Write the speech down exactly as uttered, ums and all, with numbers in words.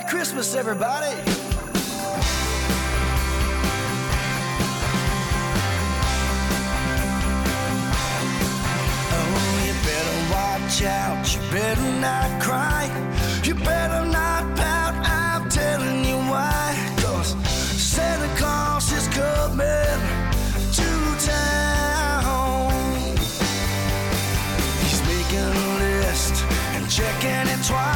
Christmas, everybody. Oh, you better watch out, you better not cry, you better not pout, I'm telling you why. 'Cause Santa Claus is coming to town. He's making a list and checking it twice.